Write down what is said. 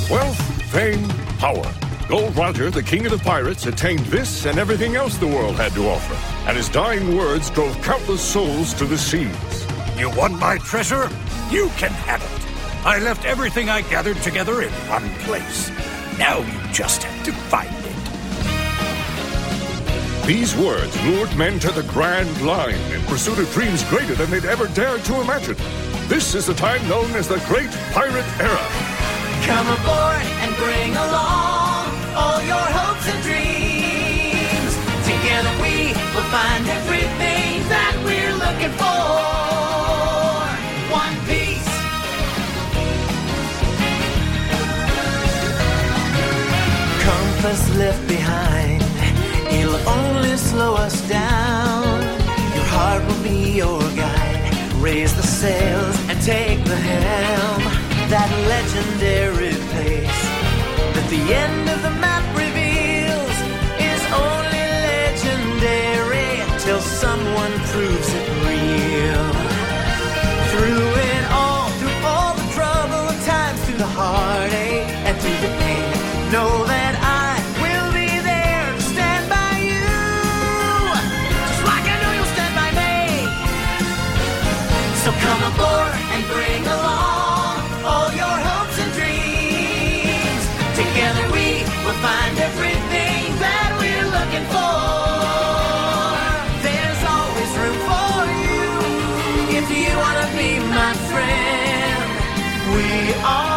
Wealth, fame, power. Gold Roger, the king of the pirates, attained this and everything else the world had to offer. And his dying words drove countless souls to the seas. You want my treasure? You can have it. I left everything I gathered together in one place. Now you just have to find it. These words lured men to the Grand Line in pursuit of dreams greater than they'd ever dared to imagine. This is the time known as the Great Pirate Era. Come aboard and bring along all your hopes and dreams. Together we will find everything that we're looking for. One Piece. Compass left behind, it'll only slow us down. Your heart will be your guide. Raise the sails and take the helm. That legendary place that the end of the map reveals is only legendary till someone proves it real. Through all the trouble and times, through the heartache and through the pain, know that I will be there to stand by you, just like I know you'll stand by me. So come aboard and bring along all your hopes and dreams. Together we will find everything that we're looking for. There's always room for you if you want to be my friend. We are